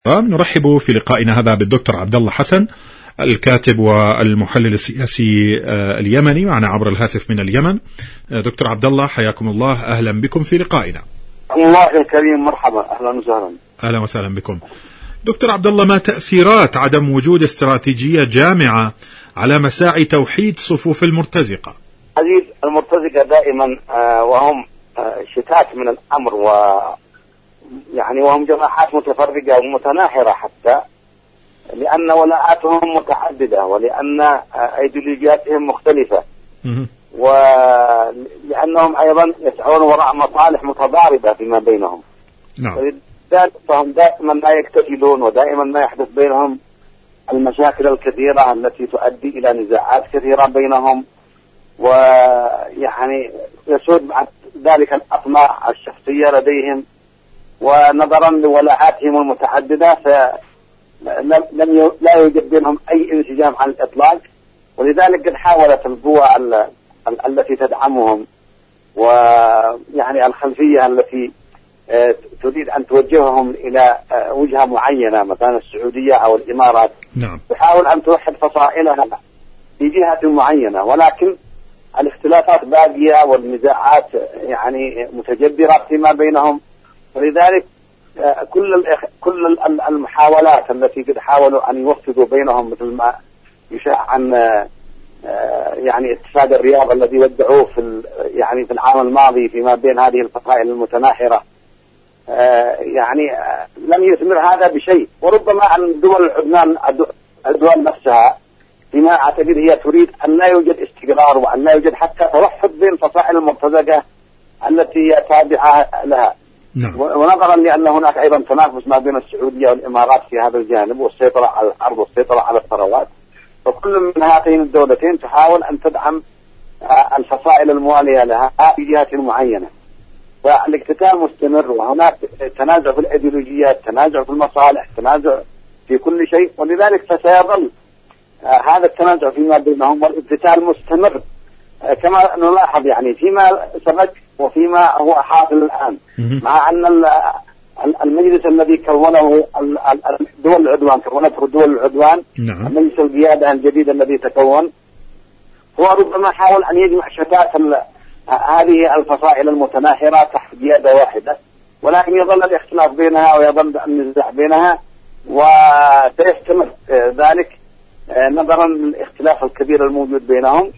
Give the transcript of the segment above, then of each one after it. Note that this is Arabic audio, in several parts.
نرحب في لقائنا هذا بالدكتور عبد الله حسن، الكاتب والمحلل السياسي اليمني، معنا عبر الهاتف من اليمن. دكتور عبد الله، حياكم الله، أهلا بكم في لقائنا. الله الكريم، مرحبا، أهلا وسهلا. أهلا وسهلا بكم. دكتور عبد الله، ما تأثيرات عدم وجود استراتيجية جامعة على مساعي توحيد صفوف المرتزقة؟ هذه المرتزقة دائما وهم شتات من الأمر، وهم جماعات متفرقة ومتناحرة، حتى لأن ولاءاتهم متعددة، ولأن أيديولوجياتهم مختلفة، ولأنهم أيضا يسعون وراء مصالح متضاربة فيما بينهم. نعم. ولذلك فهم دائما لا يكتفلون، ودائما ما يحدث بينهم المشاكل الكثيرة التي تؤدي إلى نزاعات كثيرة بينهم، يسود بعد ذلك الأطماع الشخصية لديهم، ونظرا لولاءاتهم المتعددة لا يوجد بينهم أي انسجام على الإطلاق. ولذلك قد حاولت القوى التي تدعمهم، الخلفية التي تريد أن توجههم إلى وجهة معينة، مثلا السعودية أو الإمارات، نعم، تحاول أن توحد فصائلها في جهة معينة، ولكن الاختلافات باقية والنزاعات متجذرة فيما بينهم. ولذلك كل المحاولات التي قد حاولوا أن يوفقوا بينهم، مثل ما يشاع عن اتفاق الرياض الذي ودعوه في العام الماضي فيما بين هذه الفصائل المتناحرة، لم يثمر هذا بشيء. وربما أن دول العدنان، الدول نفسها، فيما أعتقد هي تريد أن لا يوجد استقرار، وأن لا يوجد حتى توحد بين فصائل المرتزقة التي هي تابعة لها. نعم. ونظرا لأن هناك أيضا تنافس ما بين السعودية والإمارات في هذا الجانب، والسيطرة على الأرض والسيطرة على الثروات، فكل من هاتين الدولتين تحاول أن تدعم الفصائل الموالية لها في جهة معينة، فالاقتتال مستمر، وهناك تنازع في الأيديولوجيات، تنازع في المصالح، تنازع في كل شيء. ولذلك فسيظل هذا التنازع فيما بينهم والاقتتال مستمر، كما نلاحظ فيما سبق وفيما هو حاصل الآن، مع أن المجلس الذي كونه دول العدوان، كونته دول العدوان، نعم، مجلس القيادة الجديد الذي تكون، هو ربما حاول أن يجمع شتات هذه الفصائل المتناحرة تحت قيادة واحدة، ولكن يظل الاختلاف بينها ويظل النزاع بينها، وسيستمر ذلك نظرا للاختلاف الكبير الموجود بينهم،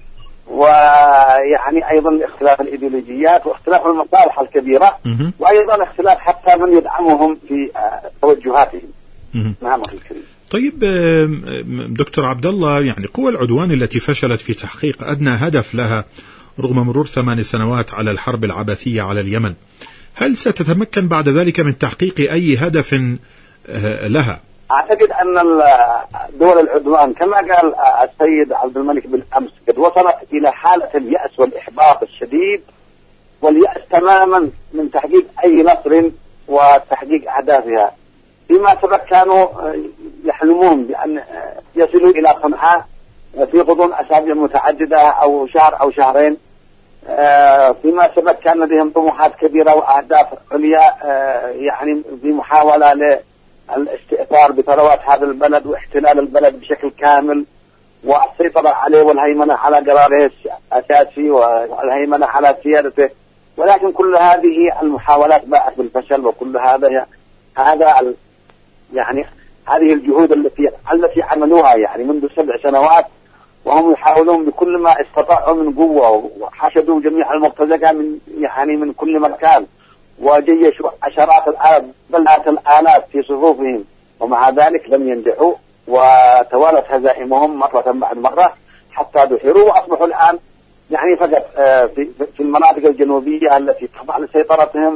أيضا اختلاف الإيديولوجيات واختلاف المصالح الكبيرة، وأيضا اختلاف حتى من يدعمهم في توجهاتهم. نعم أخي الكريم. طيب دكتور عبد الله، قوى العدوان التي فشلت في تحقيق أدنى هدف لها رغم مرور 8 سنوات على الحرب العبثية على اليمن، هل ستتمكن بعد ذلك من تحقيق أي هدف لها؟ أعتقد أن دول العدوان كما قال السيد عبد الملك بالأمس قد وصلت إلى حالة اليأس والإحباط الشديد، واليأس تماما من تحقيق أي نصر وتحقيق أهدافها. فيما سبق كانوا يحلمون بأن يصلوا إلى صنعاء في غضون أسابيع متعددة أو شهر أو شهرين. فيما سبق كان لديهم طموحات كبيرة وأهداف عليا، في محاولة الاستئثار بثروات هذا البلد واحتلال البلد بشكل كامل والسيطرة عليه والهيمنة على قراره الأساسي والهيمنة على سيادته. ولكن كل هذه المحاولات باءت بالفشل، وكل هذه هذه الجهود التي عملوها منذ 7 سنوات، وهم يحاولون بكل ما استطاعوا من قوة، وحشدوا جميع المرتزقة من كل مكان، وجيشوا عشرات الآلاف بل الآلاف في صفوفهم، ومع ذلك لم ينجحوا، وتوالت هزائمهم مرة بعد مرة حتى دحروا، وأصبحوا الآن فقط في المناطق الجنوبية التي تخضع لسيطرتهم،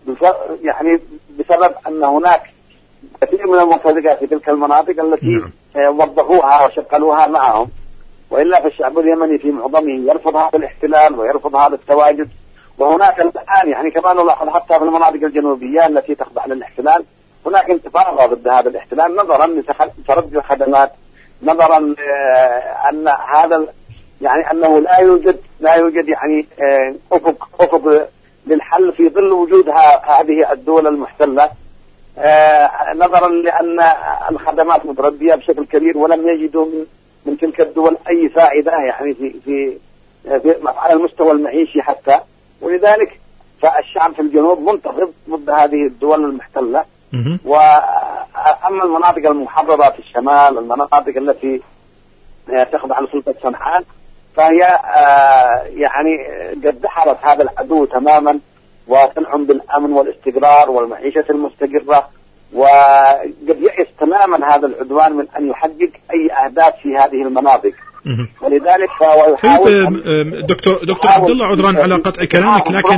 بسبب أن هناك كثير من المرتزقة في تلك المناطق التي وظفوها وشغلوها معهم. وإلا فالشعب اليمني في معظمه يرفض هذا الاحتلال ويرفض هذا التواجد. وهناك الآن كما نلاحظ حتى في المناطق الجنوبية التي تخضع للاحتلال هناك انتفاضة ضد هذا الاحتلال، نظرا لتردي الخدمات، نظرا أن هذا أنه لا يوجد أفق للحل في ظل وجود هذه الدول المحتلة. نظرا لأن الخدمات متردية بشكل كبير، ولم يجدوا من تلك الدول أي فائدة يعني في على المستوى المعيشي حتى. ولذلك فالشعب في الجنوب منتفض ضد هذه الدول المحتلة. وأما المناطق المحررة في الشمال، المناطق التي تخضع لسلطة صنعاء، فهي يعني قد دحرت هذا العدو تماما، وتنعم بالأمن والاستقرار والمعيشة المستقرة، وقد يئس تماما هذا العدوان من أن يحقق أي أهداف في هذه المناطق. ولذلك فهو يحاول. دكتور عبد الله، عذرا على قطع كلامك، لكن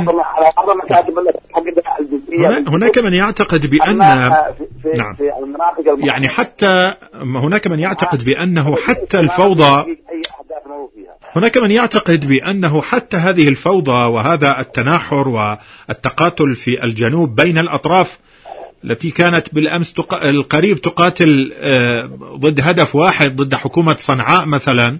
هناك من يعتقد بأن نعم يعني حتى هناك من يعتقد بأنه حتى الفوضى، هناك من يعتقد بأنه حتى هذه الفوضى وهذا التناحر والتقاتل في الجنوب بين الأطراف التي كانت بالأمس القريب تقاتل ضد هدف واحد، ضد حكومة صنعاء مثلا،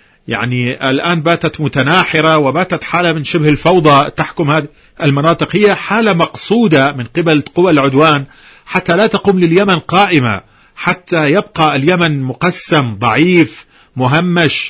يعني الآن باتت متناحرة وباتت حالة من شبه الفوضى تحكم هذه المناطق. هي حالة مقصودة من قبل قوى العدوان حتى لا تقوم لليمن قائمة، حتى يبقى اليمن مقسم ضعيف مهمش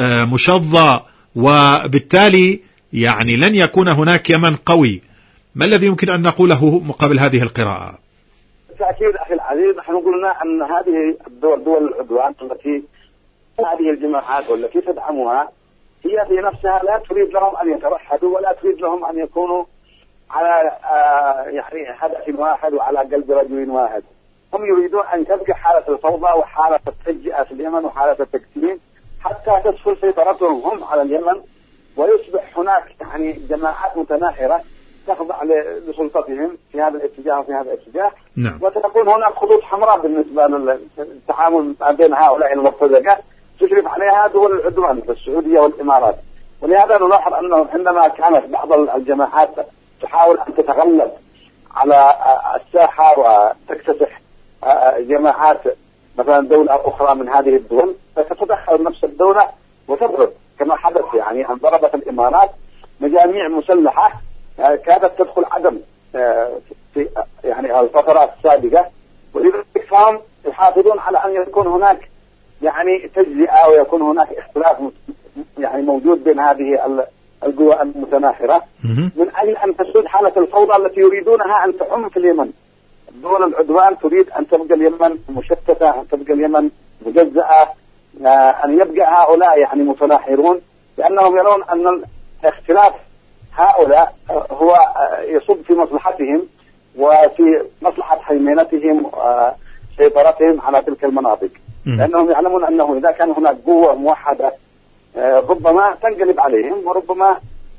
مشظى، وبالتالي يعني لن يكون هناك يمن قوي. ما الذي يمكن أن نقوله مقابل هذه القراءة؟ بالتأكيد أخي العزيز، نحن قلنا أن هذه دول العدوان التي هذه الجماعات والتي تدعمها هي في نفسها لا تريد لهم أن يتوحدوا، ولا تريد لهم أن يكونوا على يعني هدف واحد وعلى قلب رجل واحد. هم يريدون أن تبقى حالة الفوضى وحالة التجزئة في اليمن وحالة التقسيم حتى تدخل سيطرتهم هم على اليمن، ويصبح هناك يعني جماعات متناحرة تخضع لسلطتهم في هذا الاتجاه وفي هذا الاتجاه. نعم. وتكون هناك خطوط حمراء بالنسبة للتعامل بين هؤلاء المرتزقة تشرف عليها دول العدوان السعودية والإمارات. ولهذا نلاحظ أنه عندما كانت بعض الجماعات تحاول أن تتغلب على الساحة وتكتسح جماعات مثلا دولة أخرى من هذه الدول، فتتدخل نفس الدولة وتضرب كما حدث. يعني أن ضربت الإمارات مجاميع مسلحة كادت تدخل عدم في يعني الفترات السابقة. ولذلك فهم يحافظون على أن يكون هناك يعني تجزئة ويكون هناك اختلاف يعني موجود بين هذه القوى المتناحرة من أجل أن تسود حالة الفوضى التي يريدونها أن تعم في اليمن. دول العدوان تريد أن تبقى اليمن مشتتة، أن تبقى اليمن مجزأة، أن يبقى هؤلاء يعني متناحرون، لأنهم يرون أن الاختلاف هؤلاء هو يصب في مصلحتهم وفي مصلحة هيمنتهم وسيطرتهم على تلك المناطق. لأنهم يعلمون أنه إذا كان هناك قوة موحدة ربما تنقلب عليهم، وربما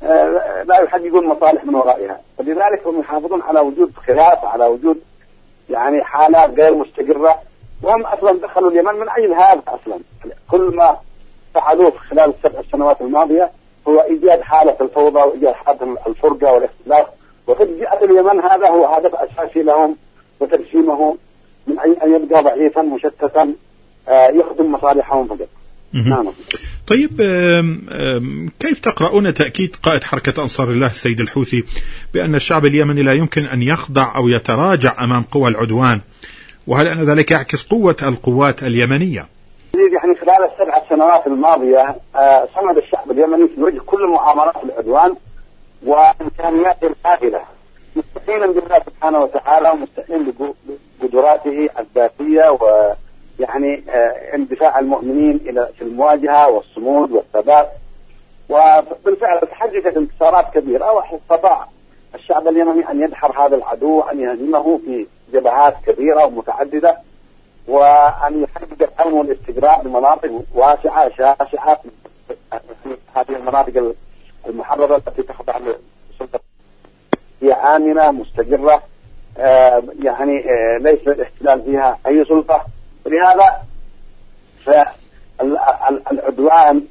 لا يحققون مصالح من ورائها. فلذلك هم يحافظون على وجود خلاف، على وجود يعني حالات غير مستقرة. وهم أصلا دخلوا اليمن من أجل هذا أصلا. كل ما فعلوه خلال ال7 سنوات الماضية هو إيجاد حالة الفوضى وإيجاد حالة الفرقة والاختلاف وتجزئة اليمن. هذا هو هدف أساسي لهم، وتجسيمه من أن يبقى ضعيفا مشتتا يخدم مصالحهم فقط. نعم. طيب، كيف تقرؤون تأكيد قائد حركة أنصار الله السيد الحوثي بأن الشعب اليمني لا يمكن أن يخضع أو يتراجع أمام قوى العدوان؟ وهل أن ذلك يعكس قوة القوات اليمنية؟ يعني خلال ال7 سنوات الماضية صمد الشعب اليمني في وجه كل مؤامرات العدوان وإمكانيات الهائلة، مستعينا بالله سبحانه وتعالى ومستعين بقدراته الذاتية ويعني اندفاع المؤمنين إلى في المواجهة والصمود والثبات. وبالفعل تحققت انتصارات كبيرة، واستطاع الشعب اليمني أن يدحر هذا العدو وأن يهزمه في جبهات كبيرة ومتعددة، وأن يحقق الأمن والاستقرار بمناطق واسعة شاسعة في هذه المناطق المحررة التي تخضع للسلطة. هي آمنة مستقرة، يعني ليس الاحتلال فيها أي سلطة. ولهذا فالعدوان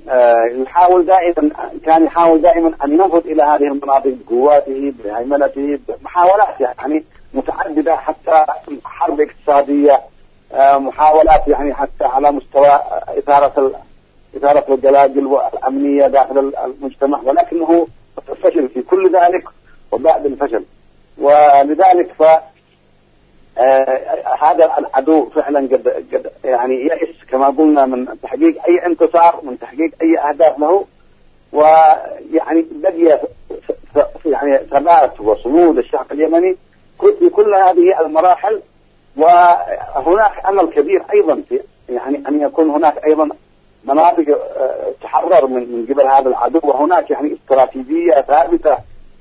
كان يحاول دائما أن ينفذ إلى هذه المناطق بقواته بهيمنته بمحاولات يعني متعددة، حتى حرب اقتصادية، محاولات يعني حتى على مستوى إثارة الجلاجل والأمنية داخل المجتمع، ولكنه فشل في كل ذلك وبعد الفشل. ولذلك هذا العدو فعلا قد يعني يئس كما قلنا من تحقيق أي انتصار، من تحقيق أي أهداف له، ويعني بقي يعني ثبات وصمود الشعب اليمني في كل هذه المراحل. وهناك أمل كبير أيضا في يعني أن يكون هناك أيضا مناطق تحرر من قبل هذا العدو، وهناك يعني استراتيجية ثابتة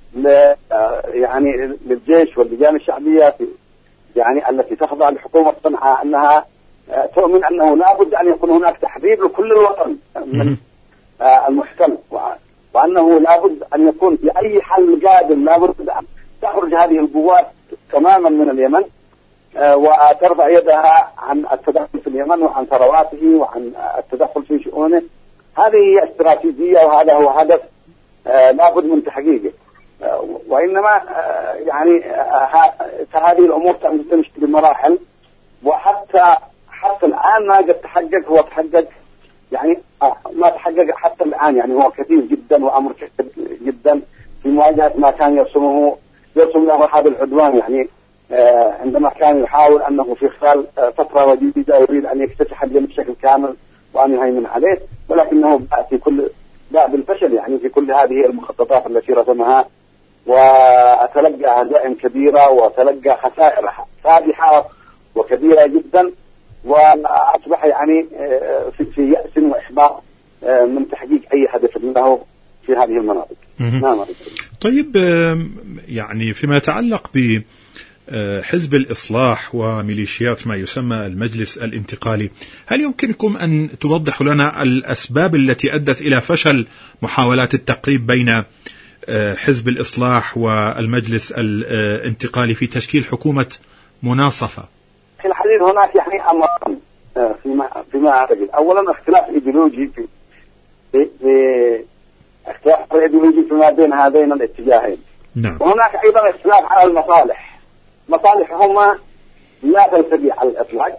يعني للجيش واللجان الشعبية يعني التي تخضع لحكومة صنعاء أنها تؤمن أنه لا بد أن يكون هناك تحرير لكل الوطن من المحتل، وأنه لا بد أن يكون في أي حل قادم لا بد أن تخرج هذه القوات تماما من اليمن وترفع يدها عن التدخل في اليمن وعن ثرواته وعن التدخل في شؤونه. هذه هي استراتيجية وهذا هو هدف لا بد من تحقيقه. وإنما يعني هذه الأمور تمشي بمراحل، وحتى الآن ما قد تحقق، هو تحقق يعني ما تحقق حتى الآن، يعني هو كثير جدا وأمر كثير جدا في مواجهة ما كان يرسم له هذا العدوان. يعني عندما كان يحاول أنه في خلال فترة وجيزة يريد أن يكتسح اليمن بشكل كامل وأن يهيمن عليه، ولكنه باء بالفشل يعني في كل هذه المخططات التي رسمها، وتلقى هزائم كبيرة وتلقى خسائر فادحة وكبيرة جدا، وأصبح يعني في يأس وإحباط من تحقيق أي هدف له في هذه المناطق. نعم. طيب، يعني فيما يتعلق بحزب الإصلاح وميليشيات ما يسمى المجلس الانتقالي، هل يمكنكم أن توضحوا لنا الأسباب التي أدت إلى فشل محاولات التقريب بين حزب الإصلاح والمجلس الانتقالي في تشكيل حكومة مناصفة؟ في الحديث هناك يعني أمران فيما أعتقد. أولا اختلاف إيديولوجي في اختلاف إيديولوجي فيما بين هذين الاتجاهين. نعم. وهناك أيضا اختلاف على المصالح. مصالحهما لا تلتقي على الإطلاق،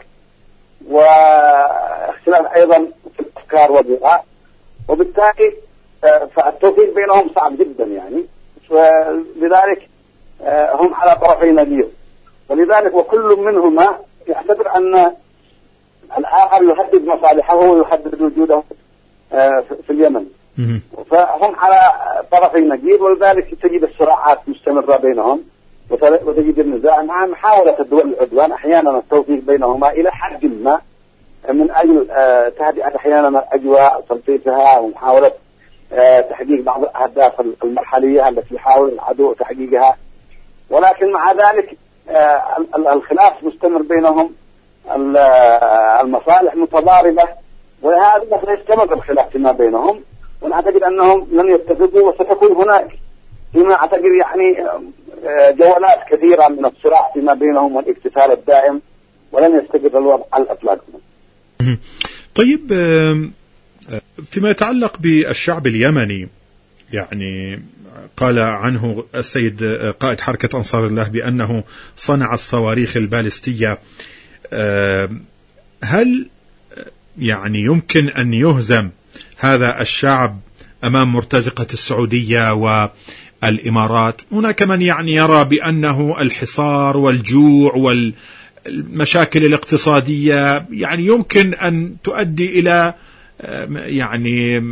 واختلاف أيضا في الأفكار والرؤى، وبالتالي فالتوفيق بينهم صعب جدا يعني. ولذلك هم على طرفي نقيض، ولذلك وكل منهما يعتبر أن الآخر يهدد مصالحه ويهدد وجوده في اليمن، فهم على طرفي نقيض، ولذلك تجد الصراعات مستمرة بينهم، وتجد النزاع مع محاولة الدول العدوان أحيانا التوفيق بينهما إلى حد ما من أجل تهدئة أحيانا الأجواء وتلطيفها ومحاولة تحقيق بعض الأهداف المرحلية التي يحاول العدو تحقيقها. ولكن مع ذلك الخلاف مستمر بينهم، المصالح متضاربة، وهذا سيستمر الخلاف فيما بينهم، ونعتقد أنهم لن يتفقوا، وستكون هناك فيما أعتقد يعني جولات كثيرة من الصراع فيما بينهم والاقتتال الدائم، ولن يستقر الوضع على الإطلاق. طيب، فيما يتعلق بالشعب اليمني، يعني قال عنه السيد قائد حركة أنصار الله بأنه صنع الصواريخ البالستية. هل يعني يمكن أن يهزم هذا الشعب أمام مرتزقة السعودية والإمارات؟ هناك من يعني يرى بأنه الحصار والجوع والمشاكل الاقتصادية يعني يمكن أن تؤدي إلى يعني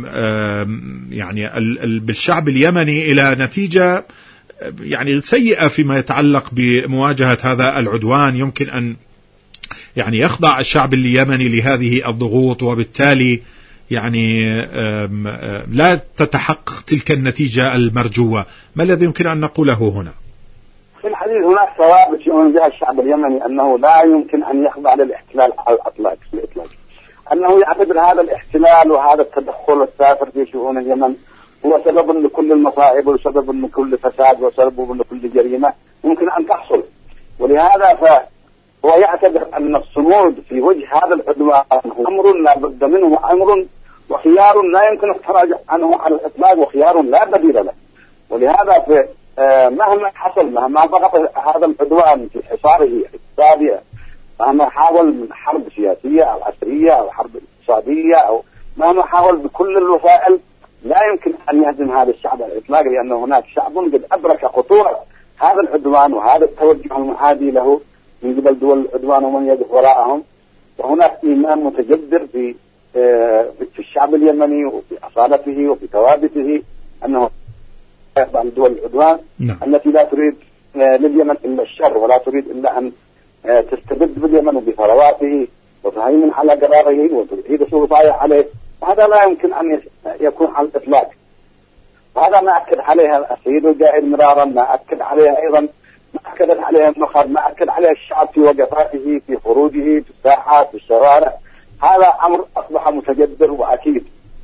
بالشعب اليمني إلى نتيجة يعني سيئة فيما يتعلق بمواجهة هذا العدوان. يمكن أن يعني يخضع الشعب اليمني لهذه الضغوط، وبالتالي يعني لا تتحقق تلك النتيجة المرجوة. ما الذي يمكن أن نقوله هنا؟ في الحديث هناك ثوابت يواجه الشعب اليمني أنه لا يمكن أن يخضع للاحتلال على الإطلاق، أنه يعتبر هذا الاحتلال وهذا التدخل السافر في شؤون اليمن هو سبب لكل المصائب وسبب لكل فساد وسبب لكل جريمة ممكن أن تحصل. ولهذا فهو يعتبر أن الصمود في وجه هذا العدوان أمر لا بد منه، وأمر وخيار لا يمكن التراجع عنه على الإطلاق، وخيار لا بديل له. ولهذا مهما حصل، مهما ضغط هذا العدوان في حصاره الاقتصادي، مهما حاول من حرب سياسية أو عسكرية أو حرب اقتصادية، أو مهما حاول بكل الوسائل، لا يمكن أن يهزم هذا الشعب على الإطلاق، لأن هناك شعب قد أدرك خطورة هذا العدوان وهذا التوجه المعادي له، من قبل دول العدوان ومن يقف وراءهم. وهناك إيمان متجذر في الشعب اليمني وفي أصالته وفي ثوابته أنه بعض دول العدوان التي لا تريد لليمن إلا الشر، ولا تريد إلا أن تستبد باليمن وبثرواته وتهيمن على قراره وتعيد سلطانها عليه، وهذا لا يمكن أن يكون على الإطلاق. وهذا ما أكد عليها السيد القائد مرارا، ما أكد عليها أيضا، ما أكدت عليها النخب، ما أكد عليها الشعب في وقفاته، في خروجه في الساحات في الشوارع. هذا أمر أصبح متجذر وأكيد.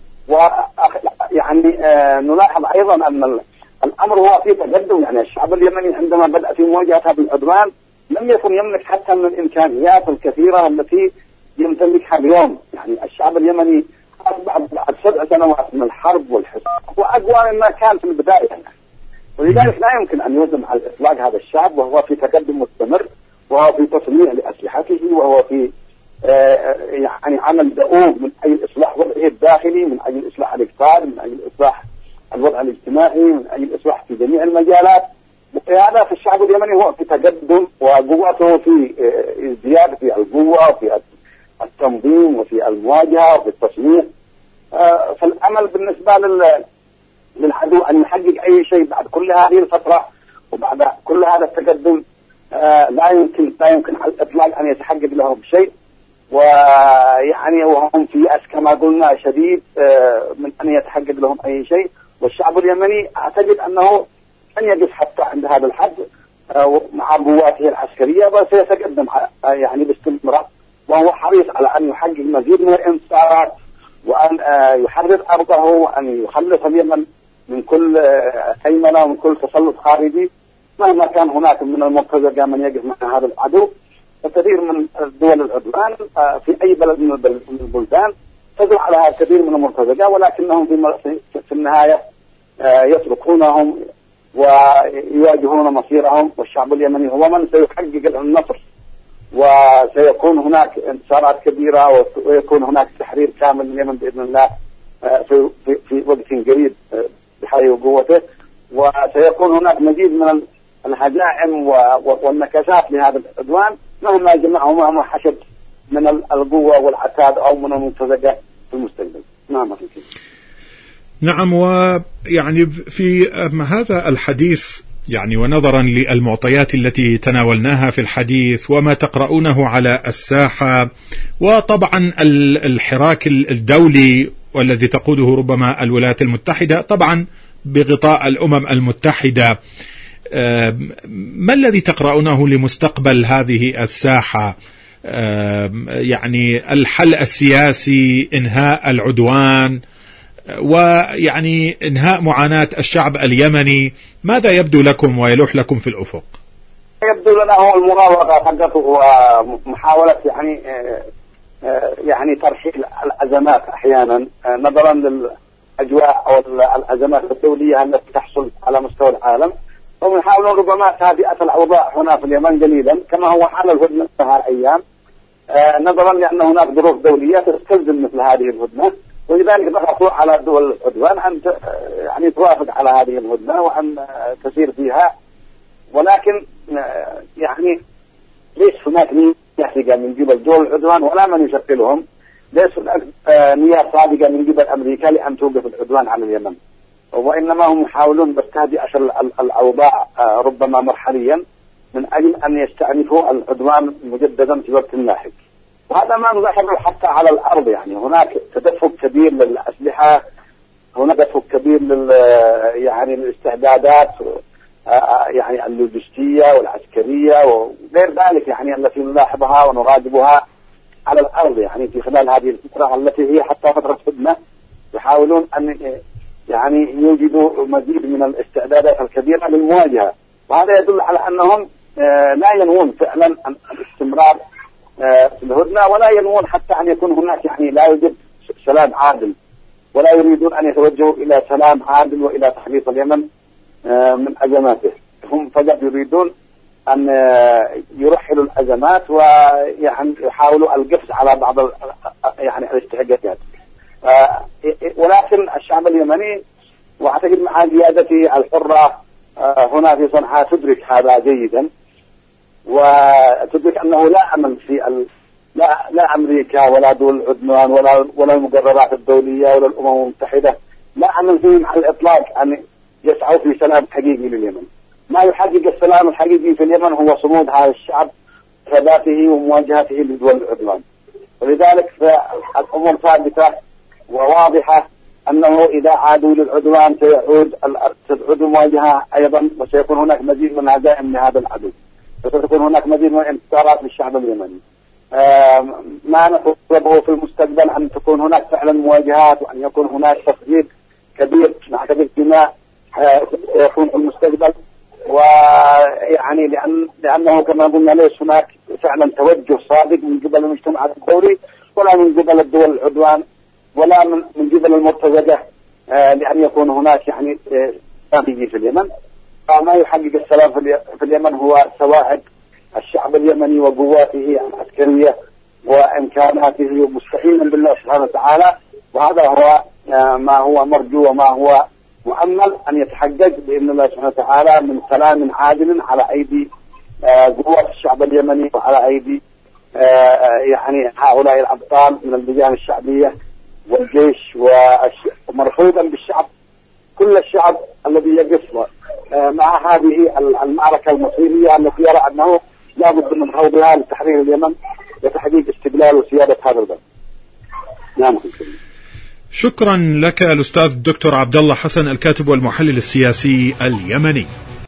ويعني نلاحظ أيضا أن الأمر هو في تقدم. يعني الشعب اليمني عندما بدأ في مواجهة بالعدوان لم يكن يملك حتى من الإمكانيات الكثيرة التي يمتلكها اليوم. يعني الشعب اليمني أصبح بعد 7 سنوات من الحرب والحصار وأقوى مما كان في البداية، ولذلك لا يمكن أن يهزم على الإطلاق هذا الشعب، وهو في تقدم مستمر، وهو في تصنيع لأسلحته، وهو في يعني عمل دؤوب من أجل إصلاح وضعه الداخلي، من أجل إصلاح الاقتصاد، من أجل إصلاح الوضع الاجتماعي، من أجل إصلاح في جميع المجالات. وهذا في الشعب اليمني هو في تقدم، وقوته في ازدياد في القوة وفي التنظيم وفي المواجهة وفي التصنيع. فالأمل بالنسبة للعدو أن يحقق أي شيء بعد كل هذه الفترة وبعد كل هذا التقدم لا يمكن على الإطلاق أن يتحقق لهم شيء. ويعني وهم في يأس كما قلنا شديد من أن يتحقق لهم أي شيء. والشعب اليمني أعتقد أنه لن يقف حتى عند هذا الحد مع قواته العسكرية، بل سيتقدم يعني باستمرار، وهو حريص على أن يحقق مزيد من الانتصارات، وأن يحرر أرضه، وأن يخلص اليمن من كل هيمنة ومن كل تسلط خارجي مهما كان هناك من المرتزقة من يقف مع هذا العدو. وكثير من دول العدوان في أي بلد من البلدان تزرع على كثير من المرتزقة، ولكنهم في النهاية يتركونهم ويواجهون مصيرهم. والشعب اليمني هو من سيحقق النصر، وسيكون هناك انتصارات كبيرة، ويكون هناك تحرير كامل لليمن بإذن الله في وقت قريب بحي وقوته. وسيكون هناك مزيد من الهزائم والنكسات لهذا العدوان مهما جمعه مهما حشد من القوة والعتاد أو من المرتزقة في المستقبل. نعم. ويعني في هذا الحديث يعني ونظرا للمعطيات التي تناولناها في الحديث وما تقرؤونه على الساحة، وطبعا الحراك الدولي والذي تقوده ربما الولايات المتحدة طبعا بغطاء الأمم المتحدة، ما الذي تقرؤونه لمستقبل هذه الساحة؟ يعني الحل السياسي، إنهاء العدوان، ويعني إنهاء معاناة الشعب اليمني، ماذا يبدو لكم ويلوح لكم في الأفق؟ يبدو لنا هو المراوغة حقته ومحاولة يعني ترحيل الأزمات أحيانا نظرا للأجواء أو الأزمات الدولية التي تحصل على مستوى العالم، وهم يحاولون ربما تهدئة الأوضاع هنا في اليمن قليلا كما هو حال الهدنة هالأيام، نظرا لأن هناك ظروف دولية تستلزم مثل هذه الهدنة، ولذلك ضغطوا على دول العدوان أن يعني توافق على هذه الهدنة وأن تسير فيها. ولكن يعني ليس هناك نية من قبل دول العدوان ولا من يشكلهم، ليس هناك نية صادقة من قبل أمريكا لأن توقف العدوان على اليمن، وإنما هم يحاولون بس تهدئة الأوضاع ربما مرحليا من أجل أن يستأنفوا العدوان مجددا في وقت لاحق. وهذا ما نلاحظه حتى على الأرض، يعني هناك تدفق كبير للأسلحة، هناك تدفق كبير يعني الاستعدادات يعني اللوجستية والعسكرية وغير ذلك يعني التي نلاحظها ونراقبها على الأرض يعني في خلال هذه الفترة التي هي حتى فترة هدنة، يحاولون أن يعني يوجدوا مزيد من الاستعدادات الكبيرة للمواجهة. وهذا يدل على أنهم لا ينوون فعلا الاستمرار في الهدنة، ولا ينوون حتى أن يكون هناك يعني لا يوجد سلام عادل، ولا يريدون أن يتوجهوا إلى سلام عادل وإلى تخليص اليمن من أزماته. هم فقط يريدون أن يرحلوا الأزمات ويعني يحاولوا القفز على بعض يعني الاستحقاقات. ولكن الشعب اليمني وأعتقد مع قيادته الحرة هنا في صنعاء تدرك هذا جيدا، وتدرك أنه لا أمل في لا أمريكا ولا دول العدوان ولا المقررات الدولية ولا الأمم المتحدة، لا أمل فيهم على الإطلاق أن يسعوا في سلام حقيقي لليمن. ما يحقق السلام الحقيقي في اليمن هو صمود هذا الشعب، ثباته ومواجهته لدول العدوان. ولذلك فالأمور ثابتة وواضحة أنه إذا عادوا للعدوان ستعود المواجهة أيضا، وسيكون هناك مزيد من هزائم لهذا العدو، وستكون هناك مزيد من الانتصارات للشعب اليمني. ما نطلبه في المستقبل أن تكون هناك فعلا مواجهات، وأن يكون هناك تصديق كبير مع كبير دماء يكون في المستقبل. ويعني لأنه كما قلنا ليس هناك فعلا توجه صادق من قبل المجتمع الدولي ولا من قبل الدول العدوان ولا من قبل المرتزقة لأن يكون هناك يعني سلام في اليمن. فما يحقق السلام في اليمن هو سواعد الشعب اليمني وقواته العسكرية وإمكاناته، ومستعينا بالله سبحانه وتعالى. وهذا هو ما هو مرجو وما هو مؤمل أن يتحقق بإذن الله سبحانه وتعالى من سلام عادل على أيدي قوات الشعب اليمني وعلى أيدي يعني هؤلاء الأبطال من اللجان الشعبية والجيش، ومرفوضا بالشعب كل الشعب الذي يقف مع هذه المعركة المصيرية التي يرى أنه لا بد من خوضها لتحرير اليمن وتحقيق استقلال وسيادة هذا البلد. نعم. شكرا لك الأستاذ الدكتور عبد الله حسن، الكاتب والمحلل السياسي اليمني.